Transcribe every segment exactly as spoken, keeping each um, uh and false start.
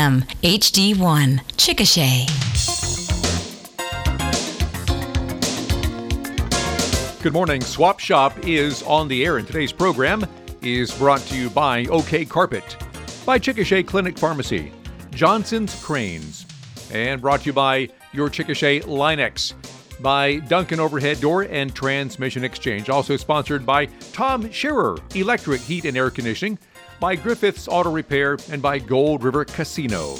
M, H D one, Chickasha. Good morning. Swap Shop is on the air, and today's program is brought to you by OK Carpet, by Chickasha Clinic Pharmacy, Johnson's Cranes, and brought to you by your Chickasha Linex, by Duncan Overhead Door and Transmission Exchange. Also sponsored by Tom Shearer Electric Heat and Air Conditioning, by Griffiths Auto Repair, and by Gold River Casino.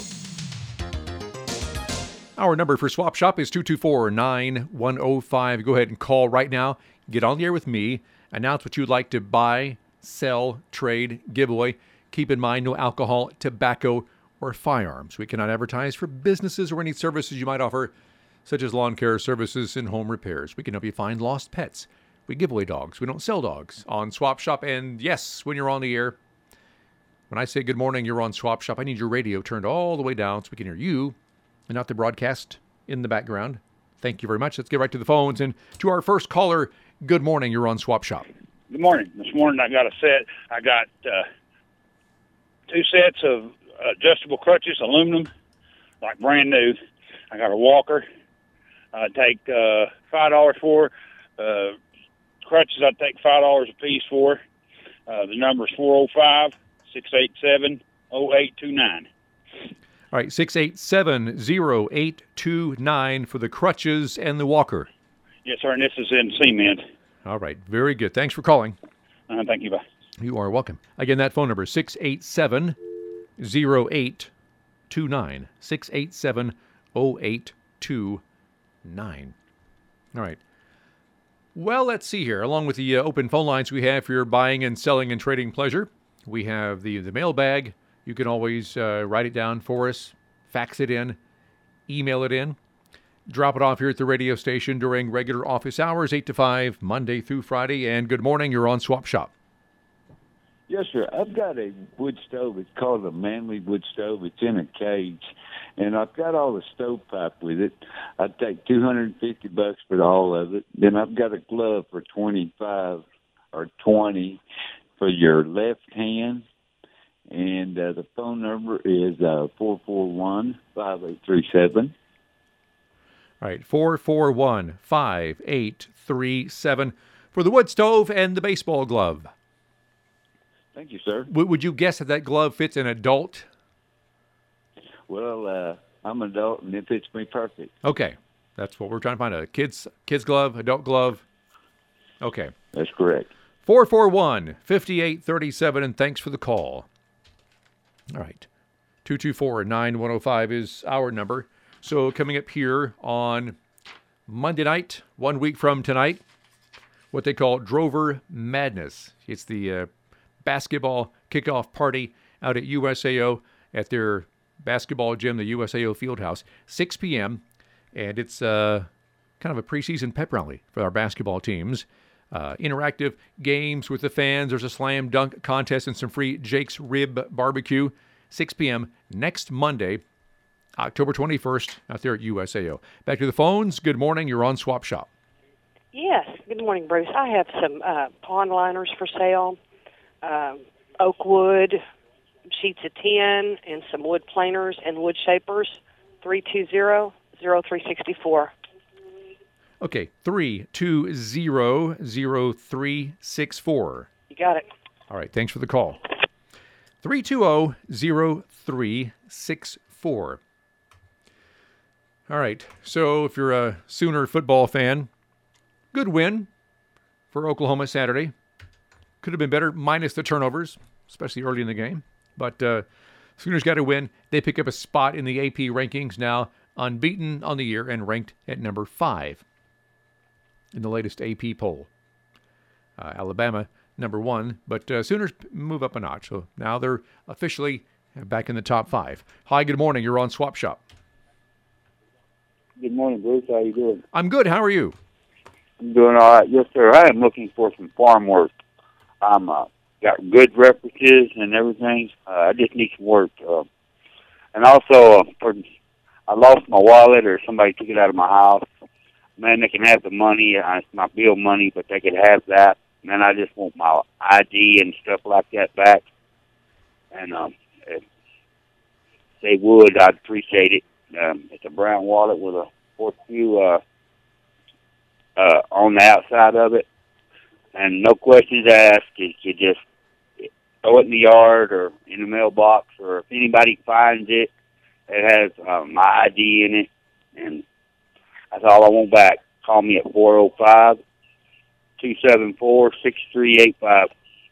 Our number for Swap Shop is two two four, nine one zero five. Go ahead and call right now. Get on the air with me. Announce what you'd like to buy, sell, trade, give away. Keep in mind, no alcohol, tobacco, or firearms. We cannot advertise for businesses or any services you might offer, such as lawn care services and home repairs. We can help you find lost pets. We give away dogs. We don't sell dogs on Swap Shop. And yes, when you're on the air, when I say good morning, you're on Swap Shop, I need your radio turned all the way down so we can hear you and not the broadcast in the background. Thank you very much. Let's get right to the phones. And to our first caller, good morning. You're on Swap Shop. Good morning. This morning I got a set. I got uh, two sets of adjustable crutches, aluminum, like brand new. I got a walker. I take uh, five dollars for. Uh, crutches I take five dollars a piece for. Uh, the number is four oh five, six eight seven, oh eight two nine. All right, six eight seven, oh eight two nine for the crutches and the walker. Yes, sir, and this is in cement. All right, very good. Thanks for calling. Uh, thank you, bye. You are welcome. Again, that phone number is six eight seven, oh eight two nine, six eight seven, oh eight two nine. All right. Well, let's see here. Along with the uh, open phone lines we have for your buying and selling and trading pleasure, we have the, the mailbag. You can always uh, write it down for us, fax it in, email it in, drop it off here at the radio station during regular office hours, eight to five, Monday through Friday. And good morning, you're on Swap Shop. Yes, sir. I've got a wood stove. It's called a Manly wood stove. It's in a cage, and I've got all the stovepipe with it. I'd take two hundred fifty bucks for all of it. Then I've got a glove for twenty-five or twenty for your left hand. And uh, the phone number is uh, four four one, five eight three seven. All right, four four one, five eight three seven for the wood stove and the baseball glove. Thank you, sir. W- would you guess that that glove fits an adult? Well, uh, I'm an adult, and it fits me perfect. Okay, that's what we're trying to find, a kid's, kid's glove, adult glove. Okay. That's correct. four four one, five eight three seven, and thanks for the call. All right. two two four, nine one zero five is our number. So coming up here on Monday night, one week from tonight, what they call Drover Madness. It's the uh, basketball kickoff party out at U S A O at their basketball gym, the U S A O Fieldhouse, six p.m. And it's uh, kind of a preseason pep rally for our basketball teams. Uh, interactive games with the fans. There's a slam dunk contest and some free Jake's Rib Barbecue. six p.m. next Monday, October twenty-first, out there at U S A O. Back to the phones. Good morning. You're on Swap Shop. Yes. Good morning, Bruce. I have some uh, pond liners for sale, um, oak wood, sheets of tin, and some wood planers and wood shapers. three two zero, zero three six four. Okay, three two zero, zero three six four. You got it. All right, thanks for the call. three two zero, zero three six four. All right, so if you're a Sooner football fan, good win for Oklahoma Saturday. Could have been better, minus the turnovers, especially early in the game. But uh, Sooners got to win. They pick up a spot in the A P rankings now, unbeaten on the year and ranked at number five in the latest A P poll. Uh, Alabama, number one, but uh, Sooners move up a notch. So now they're officially back in the top five. Hi, good morning. You're on Swap Shop. Good morning, Bruce. How you doing? I'm good. How are you? I'm doing all right. Yes, sir. I am looking for some farm work. I'm uh, got good references and everything. Uh, I just need some work. Uh, and also, uh, for, I lost my wallet or somebody took it out of my house. Man, they can have the money. Uh, it's my bill money, but they could have that. And then I just want my I D and stuff like that back. And um, it, they would, I'd appreciate it. Um, it's a brown wallet with a horseshoe uh, uh, on the outside of it, and no questions asked. You, you just throw it in the yard or in the mailbox, or if anybody finds it, it has uh, my I D in it, and that's all I want back. Call me at four oh five, two seven four, six three eight five.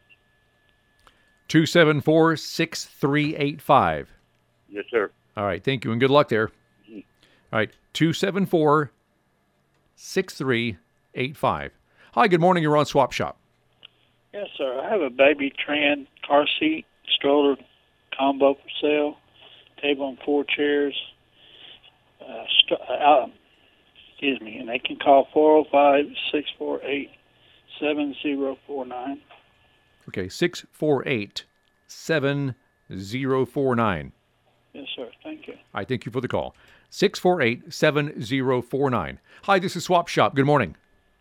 two seven four, six three eight five. Yes, sir. All right, thank you, and good luck there. Mm-hmm. All right, two seven four, six three eight five. Hi, good morning. You're on Swap Shop. Yes, sir. I have a baby Tran car seat stroller combo for sale. Table and four chairs. Uh, st- uh, excuse me, and they can call four oh five, six four eight, seven oh four nine. Okay, six four eight, seven oh four nine. Yes, sir. Thank you. I thank you for the call. six four eight, seven oh four nine. Hi, this is Swap Shop. Good morning.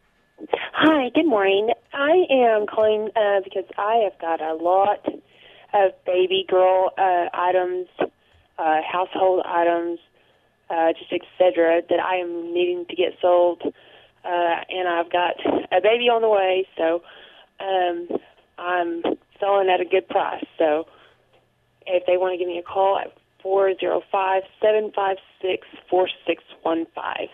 Hi, good morning. I am calling uh, because I have got a lot of baby girl uh, items, uh, household items, uh, just et cetera, that I am needing to get sold. Uh, and I've got a baby on the way, so um, I'm selling at a good price. So if they want to give me a call at four oh five, seven five six, four six one five.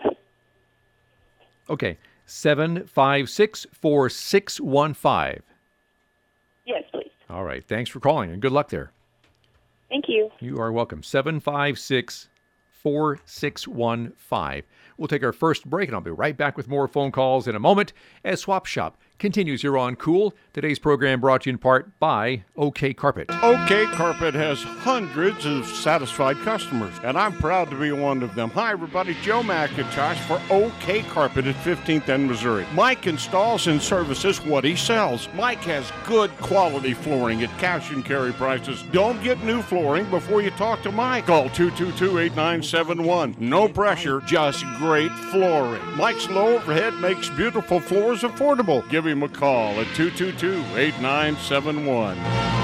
Okay, seven five six, four six one five. Yes, please. All right, thanks for calling, and good luck there. Thank you. You are welcome. seven five six, four six one five. We'll take our first break, and I'll be right back with more phone calls in a moment as Swap Shop continues here on Cool. Today's program brought to you in part by OK Carpet. OK Carpet has hundreds of satisfied customers, and I'm proud to be one of them. Hi, everybody. Joe McIntosh for OK Carpet at fifteenth and Missouri. Mike installs and services what he sells. Mike has good quality flooring at cash and carry prices. Don't get new flooring before you talk to Mike. Call two two two, eight nine seven one. No pressure, just great flooring. Mike's low overhead makes beautiful floors affordable. Give him a call at two two two, eight nine seven one.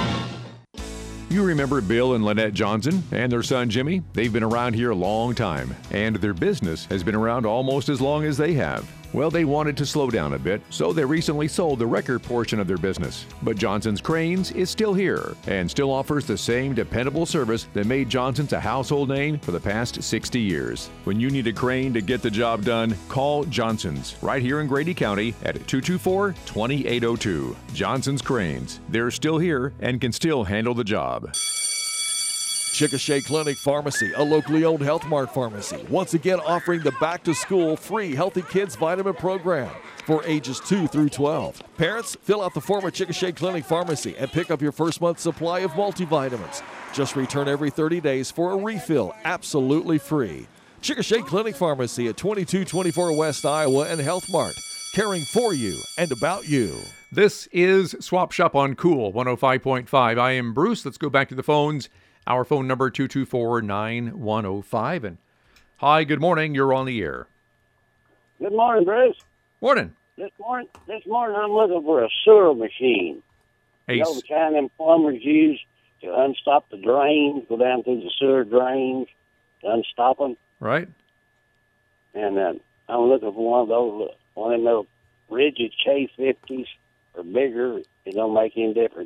You remember Bill and Lynette Johnson and their son Jimmy? They've been around here a long time, and their business has been around almost as long as they have. Well, they wanted to slow down a bit, so they recently sold the record portion of their business. But Johnson's Cranes is still here and still offers the same dependable service that made Johnson's a household name for the past sixty years. When you need a crane to get the job done, call Johnson's right here in Grady County at two two four, two eight zero two. Johnson's Cranes. They're still here and can still handle the job. Chickasha Clinic Pharmacy, a locally owned Health Mart pharmacy, once again offering the back-to-school free Healthy Kids Vitamin Program for ages two through twelve. Parents, fill out the form at Chickasha Clinic Pharmacy and pick up your first month's supply of multivitamins. Just return every thirty days for a refill, absolutely free. Chickasha Clinic Pharmacy at twenty-two twenty-four West Iowa and Health Mart, caring for you and about you. This is Swap Shop on Cool one oh five point five. I am Bruce. Let's go back to the phones. Our phone number, two two four, nine one oh five. And hi, good morning. You're on the air. Good morning, Bruce. Morning. This morning, this morning I'm looking for a sewer machine. A You know, the kind them plumbers use to unstop the drains, go down through the sewer drains, to unstop them. Right. And uh, I'm looking for one of those, one of them little rigid K fifties or bigger. It don't make any difference.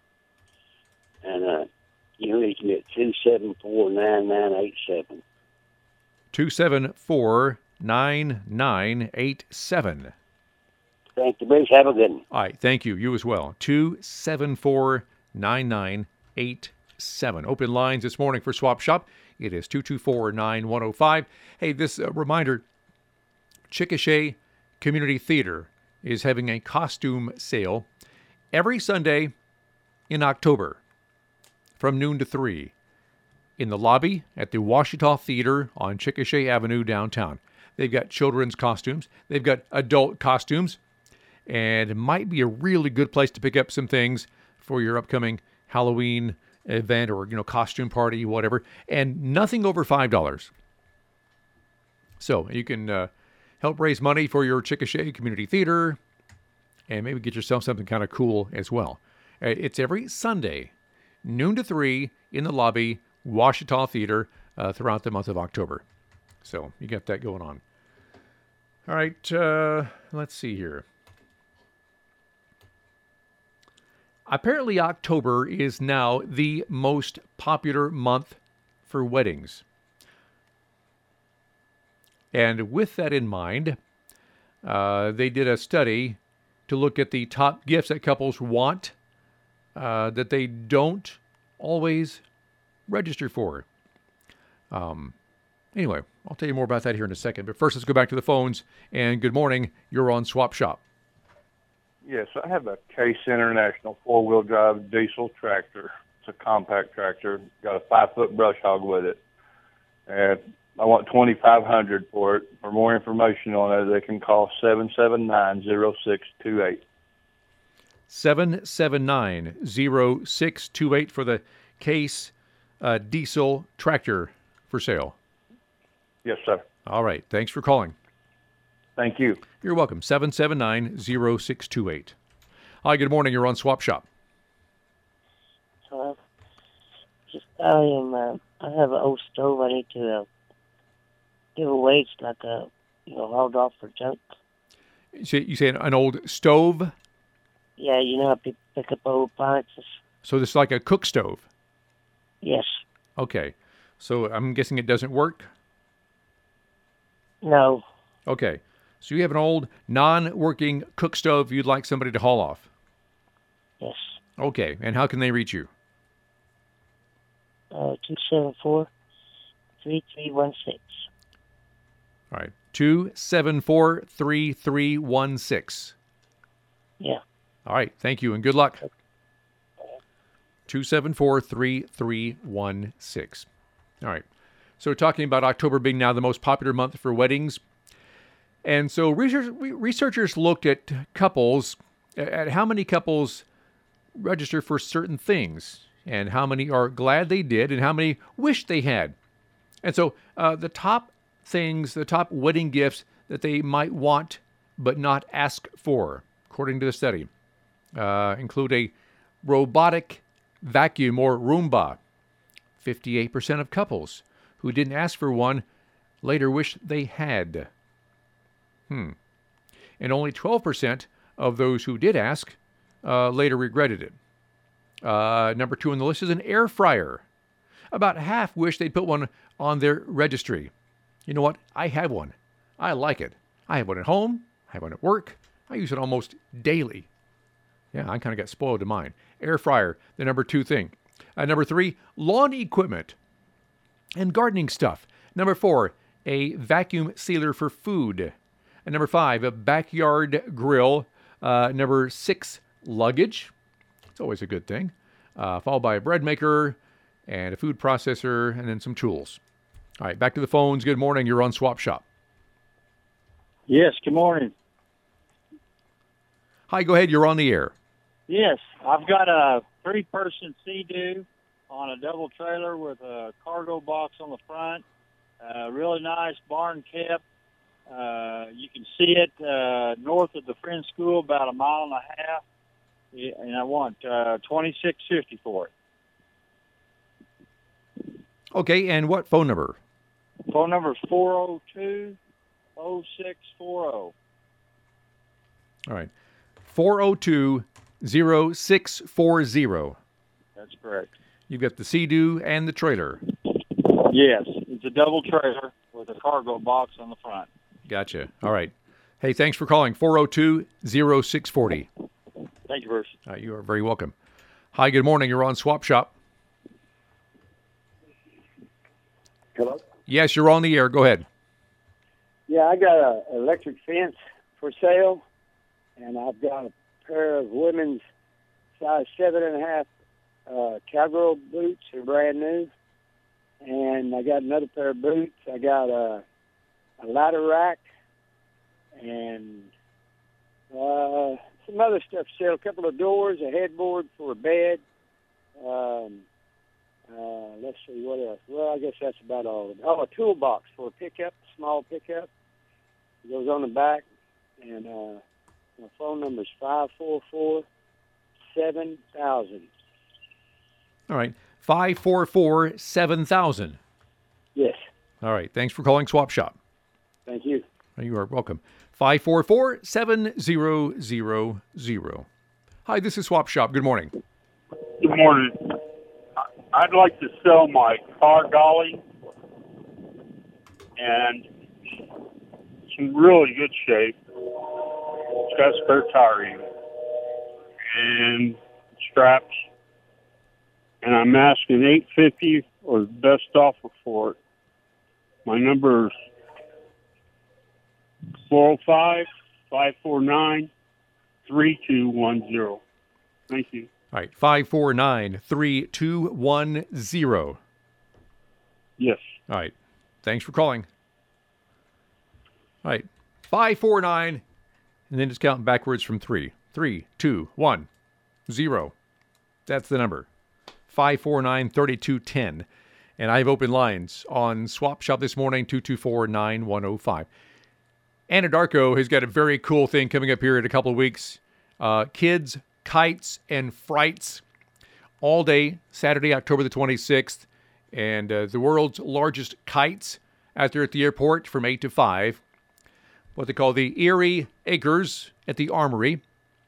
And uh, you reach me at two seven four, nine nine eight seven. two seven four, nine nine eight seven. Thank you, Bruce. Have a good one. All right, thank you. You as well. two seven four, nine nine eight seven. Open lines this morning for Swap Shop. It is two two four, nine one oh five. Hey, this uh, reminder, Chickasha Community Theater is having a costume sale every Sunday in October from noon to three in the lobby at the Ouachita Theater on Chickasha Avenue downtown. They've got children's costumes. They've got adult costumes. And it might be a really good place to pick up some things for your upcoming Halloween event or, you know, costume party, whatever. And nothing over five dollars. So you can uh, help raise money for your Chickasha Community Theater and maybe get yourself something kind of cool as well. Uh, It's every Sunday, noon to three in the lobby, Ouachita Theater uh, throughout the month of October. So you got that going on. All right, uh, let's see here. Apparently, October is now the most popular month for weddings. And with that in mind, uh, they did a study to look at the top gifts that couples want uh, that they don't always register for. Um, anyway, I'll tell you more about that here in a second. But first, let's go back to the phones. And good morning. You're on Swap Shop. Yes, I have a Case International four-wheel drive diesel tractor. It's a compact tractor. Got a five-foot brush hog with it. And I want twenty-five hundred dollars for it. For more information on it, they can call seven seven nine, zero six two eight. seven seven nine, zero six two eight for the Case uh, diesel tractor for sale. Yes, sir. All right. Thanks for calling. Thank you. You're welcome. seven seven nine, zero six two eight. Hi, good morning. You're on Swap Shop. Hello. Just, I am. Uh, I have an old stove. I need to uh, give away. It's like a, you know, hauled off for junk. You say, you say an old stove? Yeah, you know how people pick up old appliances. So this is like a cook stove? Yes. Okay. So I'm guessing it doesn't work? No. Okay. So you have an old non-working cook stove you'd like somebody to haul off? Yes. Okay. And how can they reach you? Uh, two seven four, three three one six. All right. two seven four, three three one six. Yeah. All right. Thank you and good luck. two seven four, three three one six. All right. So talking about October being now the most popular month for weddings. And so research, researchers looked at couples, at how many couples register for certain things, and how many are glad they did, and how many wish they had. And so uh, the top things, the top wedding gifts that they might want but not ask for, according to the study, uh, include a robotic vacuum or Roomba. fifty-eight percent of couples who didn't ask for one later wish they had. Hmm. And only twelve percent of those who did ask uh, later regretted it. Uh, number two on the list is an air fryer. About half wish they'd put one on their registry. You know what? I have one. I like it. I have one at home. I have one at work. I use it almost daily. Yeah, I kind of got spoiled in mine. Air fryer, the number two thing. Uh, number three, lawn equipment and gardening stuff. Number four, a vacuum sealer for food. And number five, a backyard grill. Uh, number six, luggage. It's always a good thing. Uh, followed by a bread maker and a food processor and then some tools. All right, back to the phones. Good morning. You're on Swap Shop. Yes, good morning. Hi, go ahead. You're on the air. Yes, I've got a three-person Sea-Doo on a double trailer with a cargo box on the front. Uh, really nice, barn kept. Uh, you can see it uh, north of the Friends School, about a mile and a half. Yeah, and I want uh, twenty-six fifty for it. Okay, and what phone number? Phone number is four oh two, oh six four oh. All right, four oh two, oh six four oh. That's correct. You've got the Sea-Doo and the trailer. Yes, it's a double trailer with a cargo box on the front. Gotcha. All right. Hey, thanks for calling. four oh two, oh six four oh. Thank you, Bruce. Uh, you are very welcome. Hi, good morning. You're on Swap Shop. Hello? Yes, you're on the air. Go ahead. Yeah, I got an electric fence for sale, and I've got a pair of women's size seven and a half uh, cowgirl boots. They're brand new. And I got another pair of boots. I got a, a ladder rack and uh, some other stuff to sell. A couple of doors, a headboard for a bed. Um, uh, let's see, what else? Well, I guess that's about all of it. Oh, a toolbox for a pickup, small pickup. It goes on the back. And uh, my phone number is five four four, seven thousand. All right. five four four, seven thousand. Yes. All right. Thanks for calling Swap Shop. Thank you. You are welcome. five four four, seven zero zero zero. Hi, this is Swap Shop. Good morning. Good morning. I'd like to sell my car dolly, and it's in really good shape. It's got a spare tire in it and straps, and I'm asking eight fifty or the best offer for it. My number is four oh five, five four nine, three two one zero. Thank you. All right, five four nine, three two one zero. Yes. All right. Thanks for calling. All right, five four nine, and then just count backwards from three. Three, two, one, zero. That's the number. five four nine, three two one zero. And I have open lines on Swap Shop this morning, two two four, nine one oh five. Anadarko has got a very cool thing coming up here in a couple of weeks. Uh, kids, kites, and frights all day, Saturday, October the twenty-sixth. And uh, the world's largest kites out there at the airport from eight to five. What they call the Erie Acres at the Armory.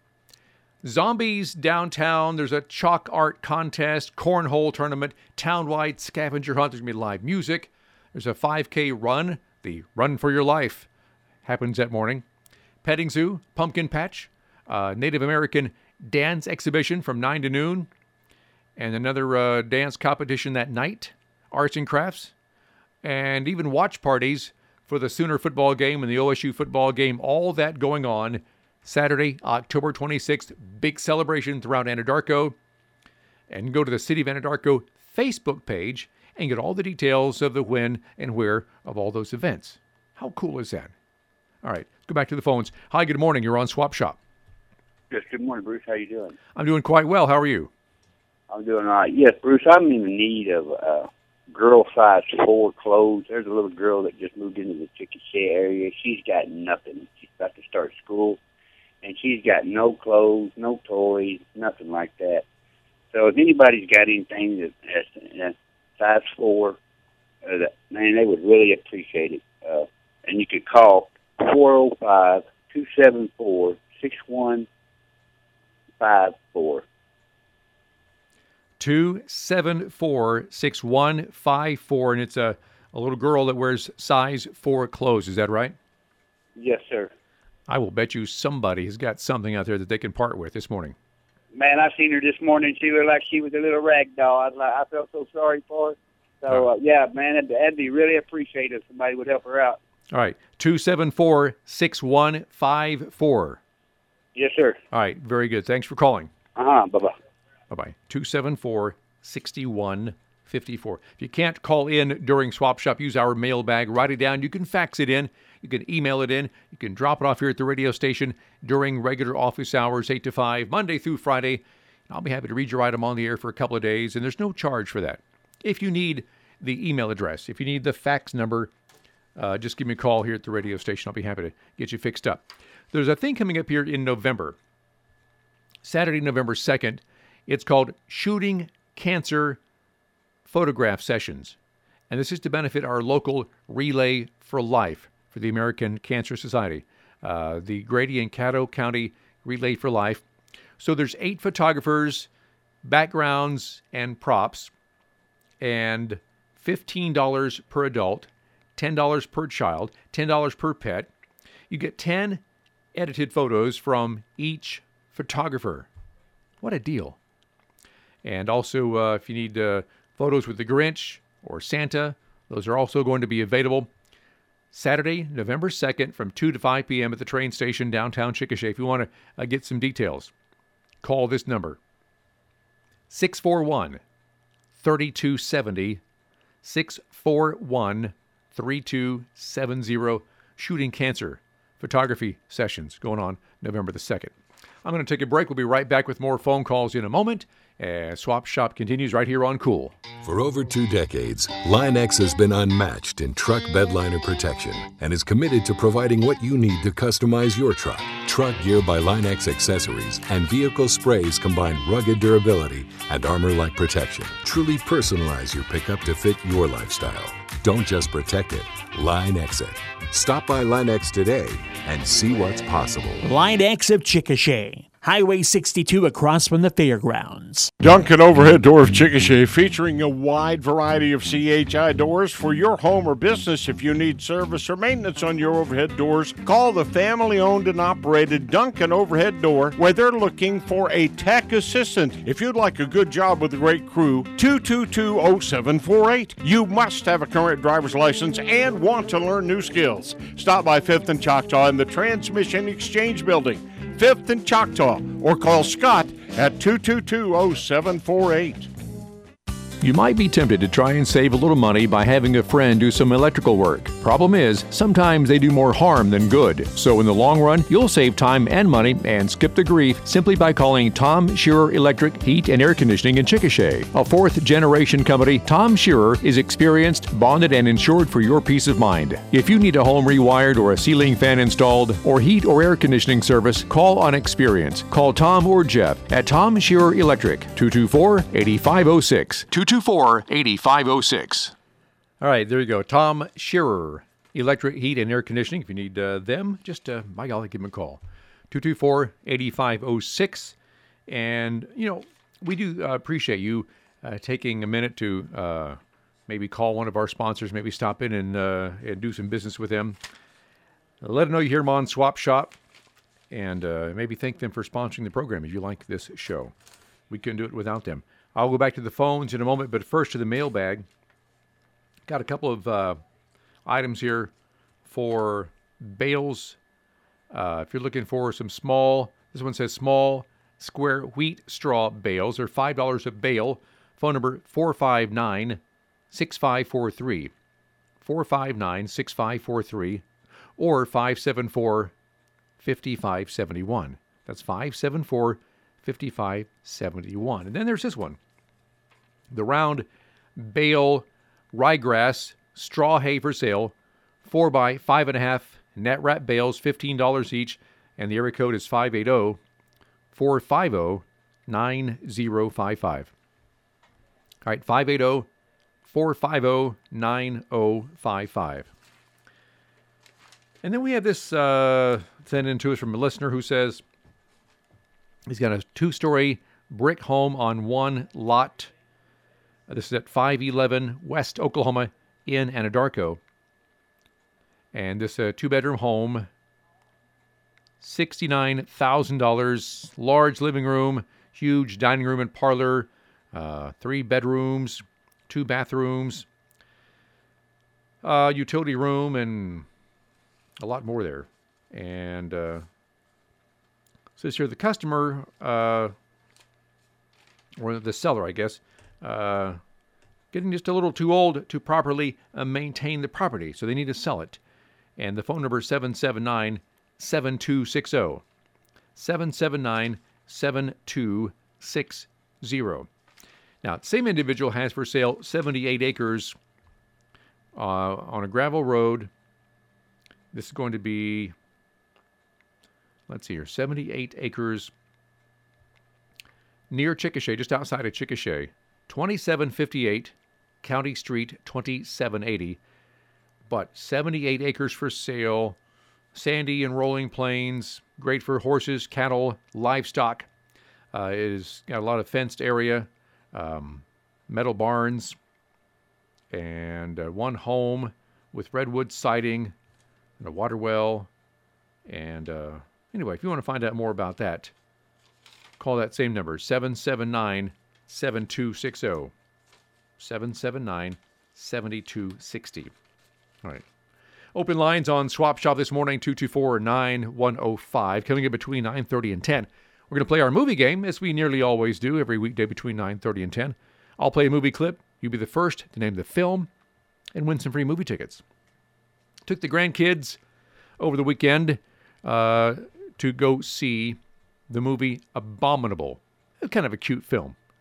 Zombies downtown. There's a chalk art contest, cornhole tournament, townwide scavenger hunt. There's going to be live music. There's a five K run, the Run for Your Life. Happens that morning. Petting zoo, pumpkin patch, uh, Native American dance exhibition from nine to noon, and another uh, dance competition that night, arts and crafts, and even watch parties for the Sooner football game and the O S U football game. All that going on Saturday, October twenty-sixth. Big celebration throughout Anadarko. And go to the City of Anadarko Facebook page and get all the details of the when and where of all those events. How cool is that? All right, let's go back to the phones. Hi, good morning. You're on Swap Shop. Yes, good morning, Bruce. How you doing? I'm doing quite well. How are you? I'm doing all right. Yes, Bruce, I'm in need of uh, girl size four clothes. There's a little girl that just moved into the Chickasha area. She's got nothing. She's about to start school, and she's got no clothes, no toys, nothing like that. So if anybody's got anything that has uh, size four, uh, that, man, they would really appreciate it. Uh, and you could call four oh five, two seven four, six one five four. two seven four, six one five four, and it's a, a little girl that wears size four clothes. Is that right? Yes, sir. I will bet you somebody has got something out there that they can part with this morning. Man, I seen her this morning. She looked like she was a little rag doll. I, was like, I felt so sorry for her. So, uh, yeah, man, that'd, that'd be really appreciated if somebody would help her out. All right, two seven four, six one five four. Yes, sir. All right, very good. Thanks for calling. Uh-huh, bye-bye. Bye-bye. two seven four, six one five four. If you can't call in during Swap Shop, use our mailbag. Write it down. You can fax it in. You can email it in. You can drop it off here at the radio station during regular office hours, eight to five, Monday through Friday. I'll be happy to read your item on the air for a couple of days, and there's no charge for that. If you need the email address, if you need the fax number, uh, just give me a call here at the radio station. I'll be happy to get you fixed up. There's a thing coming up here in November, Saturday, November second. It's called Shooting Cancer Photograph Sessions. And this is to benefit our local Relay for Life for the American Cancer Society, uh, the Grady and Caddo County Relay for Life. So there's eight photographers, backgrounds, and props, and fifteen dollars per adult, ten dollars per child, ten dollars per pet. You get ten edited photos from each photographer. What a deal. And also, uh, if you need uh, photos with the Grinch or Santa, those are also going to be available Saturday, November second from two to five p.m. at the train station downtown Chickasha. If you want to uh, get some details, call this number, six four one, three two seven zero, six four one, three two seven zero. Shooting Cancer Photography Sessions going on November the second. I'm going to take a break. We'll be right back with more phone calls in a moment. Uh, Swap Shop continues right here on Cool. For over two decades, Line-X has been unmatched in truck bedliner protection and is committed to providing what you need to customize your truck. Truck Gear by Line-X Accessories and vehicle sprays combine rugged durability and armor-like protection. Truly personalize your pickup to fit your lifestyle. Don't just protect it, Line-X it. Stop by Line-X today and see what's possible. Line-X of Chickasha. Highway sixty-two across from the fairgrounds. Duncan Overhead Door of Chickasha, featuring a wide variety of C H I doors for your home or business. If you need service or maintenance on your overhead doors, call the family-owned and operated Duncan Overhead Door, where they're looking for a tech assistant. If you'd like a good job with a great crew, two two two oh seven four eight. You must have a current driver's license and want to learn new skills. Stop by Fifth and Choctaw in the Transmission Exchange Building, Fifth and Choctaw, or call Scott at two two two oh seven four eight. You might be tempted to try and save a little money by having a friend do some electrical work. Problem is, sometimes they do more harm than good. So in the long run, you'll save time and money and skip the grief simply by calling Tom Shearer Electric Heat and Air Conditioning in Chickasha. A fourth-generation company, Tom Shearer is experienced, bonded, and insured for your peace of mind. If you need a home rewired or a ceiling fan installed or heat or air conditioning service, call on experience. Call Tom or Jeff at Tom Shearer Electric, two two four, eight five oh six. two two four, eight five oh six. All right, there you go. Tom Shearer, Electric Heat and Air Conditioning. If you need uh, them, just, uh, by golly, give them a call. two two four, eight five oh six. And, you know, we do uh, appreciate you uh, taking a minute to uh, maybe call one of our sponsors, maybe stop in and, uh, and do some business with them. Let them know you hear them on Swap Shop, and uh, maybe thank them for sponsoring the program if you like this show. We couldn't do it without them. I'll go back to the phones in a moment, but first to the mailbag. Got a couple of uh, items here for bales. Uh, if you're looking for some small, this one says small square wheat straw bales. They're five dollars a bale. Phone number four five nine, six five four three. four five nine, six five four three or five seven four, five five seven one. That's five seven four, five five seven one. And then there's this one. The round bale ryegrass straw hay for sale. Four by five and a half net wrap bales, fifteen dollars each. And the area code is five eight zero, four five zero, nine zero five five. All right, five eight zero, four five zero, nine zero five five. And then we have this uh, sent in to us from a listener who says he's got a two-story brick home on one lot. Uh, this is at five eleven West Oklahoma in Anadarko. And this uh, two-bedroom home, sixty-nine thousand dollars, large living room, huge dining room and parlor, uh, three bedrooms, two bathrooms, uh, utility room, and a lot more there. And uh, says here the customer, uh, or the seller, I guess, uh, getting just a little too old to properly uh, maintain the property, so they need to sell it. And the phone number is seven seven nine, seven two six zero. seven seven nine, seven two six zero. Now, the same individual has for sale seventy-eight acres uh, on a gravel road. This is going to be, let's see here, seventy-eight acres near Chickasha, just outside of Chickasha. twenty-seven fifty-eight County Street, twenty-seven eighty. But seventy-eight acres for sale, sandy and rolling plains, great for horses, cattle, livestock. Uh, it has got a lot of fenced area, um, metal barns, and uh, one home with redwood siding and a water well. And uh, anyway, if you want to find out more about that, call that same number, seven seven nine, seven two six zero. seven seven nine, seven two six zero. All right. Open lines on Swap Shop this morning, two two four, nine one oh five. Coming in between nine thirty and ten. We're going to play our movie game, as we nearly always do, every weekday between nine thirty and ten. I'll play a movie clip. You be the first to name the film and win some free movie tickets. Took the grandkids over the weekend uh, to go see the movie Abominable. It's kind of a cute film.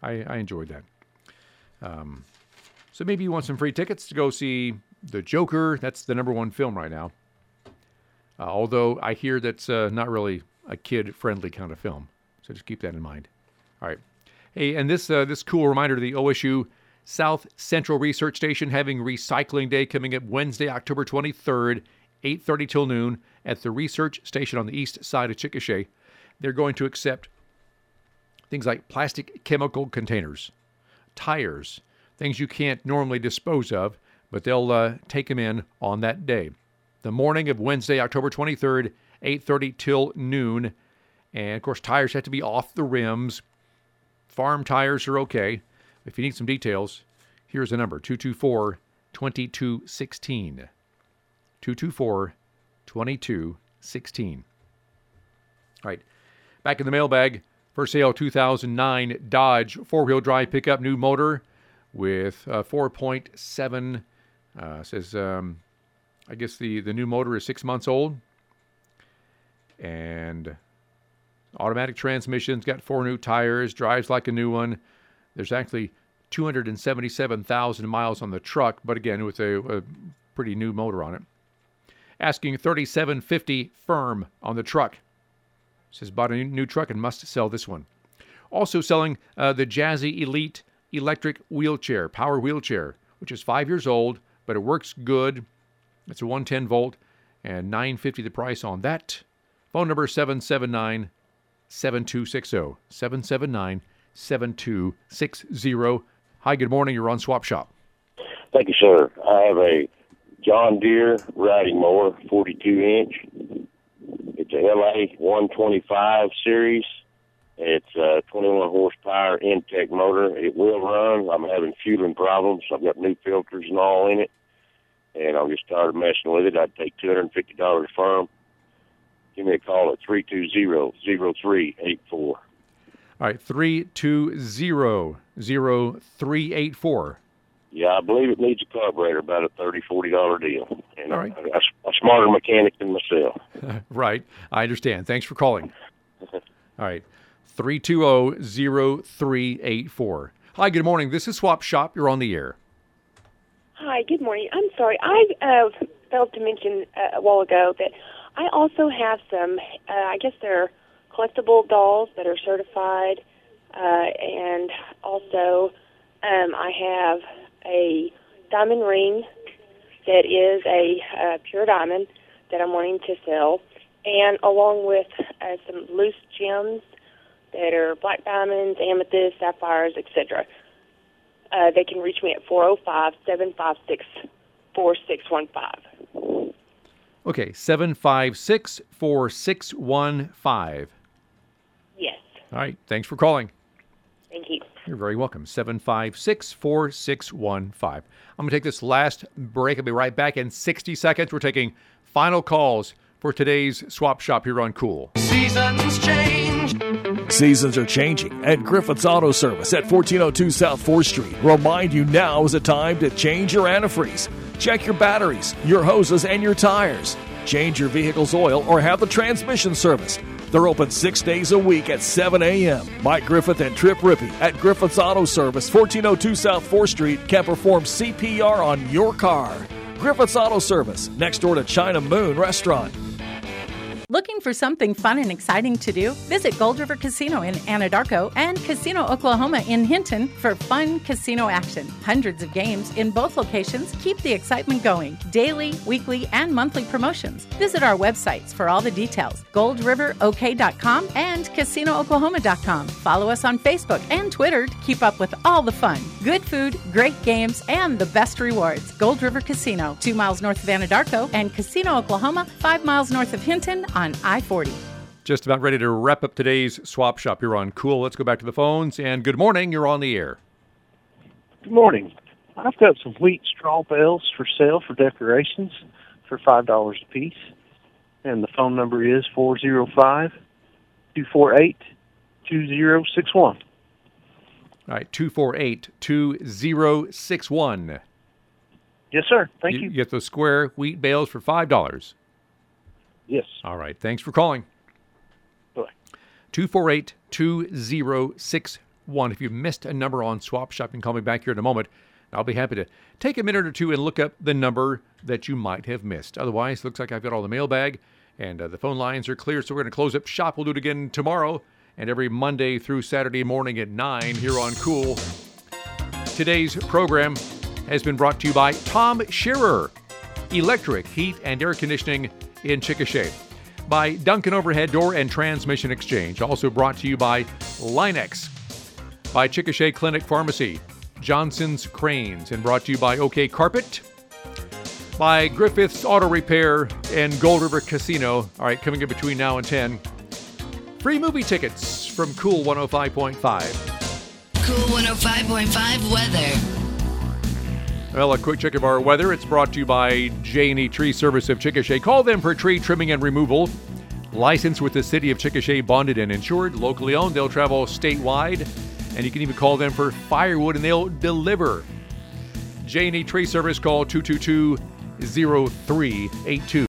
I, I enjoyed that. Um, so maybe you want some free tickets to go see The Joker. That's the number one film right now. Uh, although I hear that's uh, not really a kid-friendly kind of film. So just keep that in mind. All right. Hey, and this uh, this cool reminder to the O S U South Central Research Station having Recycling Day coming up Wednesday, October twenty-third, eight thirty till noon at the research station on the east side of Chickasha. They're going to accept things like plastic chemical containers, tires, things you can't normally dispose of, but they'll uh, take them in on that day. The morning of Wednesday, October twenty-third, eight thirty till noon. And, of course, tires have to be off the rims. Farm tires are okay. If you need some details, here's the number, two two four, two two one six. two two four, two two one six. All right, back in the mailbag, for sale two thousand nine Dodge four-wheel drive pickup, new motor with uh, four point seven, uh, says, um, I guess the, the new motor is six months old. And automatic transmission's got four new tires, drives like a new one. There's actually two hundred seventy-seven thousand miles on the truck, but again, with a, a pretty new motor on it. Asking thirty-seven fifty firm on the truck. Says bought a new truck and must sell this one. Also selling uh, the Jazzy Elite electric wheelchair, power wheelchair, which is five years old, but it works good. It's a one ten volt and nine hundred fifty dollars the price on that. Phone number seven seven nine, seven two six zero. seven seven nine, seven two six zero. Hi, good morning. You're on Swap Shop. Thank you, sir. I have a John Deere riding mower, forty-two inch. It's a L A one twenty-five series. It's a twenty-one horsepower Intech motor. It will run. I'm having fueling problems. I've got new filters and all in it. And I'll get started messing with it. I'd take two hundred fifty dollars a firm. Give me a call at three two zero, zero three eight four. All right, three two zero, zero three eight four. Yeah, I believe it needs a carburetor, about a thirty dollars, forty dollars deal. And All right. I, I, I'm a smarter mechanic than myself. Right, I understand. Thanks for calling. All right, three two zero, zero three eight four. Hi, good morning. This is Swap Shop. You're on the air. Hi, good morning. I'm sorry. I uh, failed to mention uh, a while ago that I also have some, uh, I guess they're collectible dolls that are certified, uh, and also um, I have a diamond ring that is a uh, pure diamond that I'm wanting to sell, and along with uh, some loose gems that are black diamonds, amethysts, sapphires, et cetera. Uh, they can reach me at four oh five, seven five six, four six one five. Okay, seven five six, four six one five. Yes. All right, thanks for calling. Thank you. You're very welcome. seven five six, four six one five. I'm going to take this last break. I'll be right back in sixty seconds. We're taking final calls for today's Swap Shop here on Cool. Seasons change. Seasons are changing, and Griffith's Auto Service at fourteen oh two South fourth Street remind you now is the time to change your antifreeze. Check your batteries, your hoses, and your tires. Change your vehicle's oil or have the transmission service. They're open six days a week at seven a.m. Mike Griffith and Trip Rippey at Griffith's Auto Service, fourteen oh two South fourth Street, can perform C P R on your car. Griffith's Auto Service, next door to China Moon Restaurant. Looking for something fun and exciting to do? Visit Gold River Casino in Anadarko and Casino Oklahoma in Hinton for fun casino action. Hundreds of games in both locations keep the excitement going. Daily, weekly, and monthly promotions. Visit our websites for all the details. gold river o k dot com and casino oklahoma dot com. Follow us on Facebook and Twitter to keep up with all the fun. Good food, great games, and the best rewards. Gold River Casino, two miles north of Anadarko, and Casino Oklahoma, five miles north of Hinton on I forty. Just about ready to wrap up today's Swap Shop here on Cool. Let's go back to the phones. And good morning. You're on the air. Good morning. I've got some wheat straw bales for sale for decorations for five dollars a piece. And the phone number is four oh five, two four eight, two oh six one. All right, two four eight, two oh six one. Yes, sir. Thank you. You get those square wheat bales for five dollars. Yes. All right. Thanks for calling. Bye. two four eight, two oh six one. If you've missed a number on Swap Shop, you can call me back here in a moment. I'll be happy to take a minute or two and look up the number that you might have missed. Otherwise, it looks like I've got all the mailbag and uh, the phone lines are clear, so we're going to close up shop. We'll do it again tomorrow and every Monday through Saturday morning at nine here on Cool. Today's program has been brought to you by Tom Shearer, Electric Heat and Air Conditioning in Chickasha. By Duncan Overhead Door and Transmission Exchange. Also brought to you by Linex. By Chickasha Clinic Pharmacy. Johnson's Cranes, and brought to you by OK Carpet, by Griffith's Auto Repair, and Gold River Casino. All right, coming in between now and ten, free movie tickets from Cool one oh five point five. Cool one oh five point five weather. Well, a quick check of our weather. It's brought to you by J and E Tree Service of Chickasha. Call them for tree trimming and removal. Licensed with the City of Chickasha, bonded and insured, locally owned. They'll travel statewide. And you can even call them for firewood, and they'll deliver. J and E Tree Service, call two two two, oh three eight two.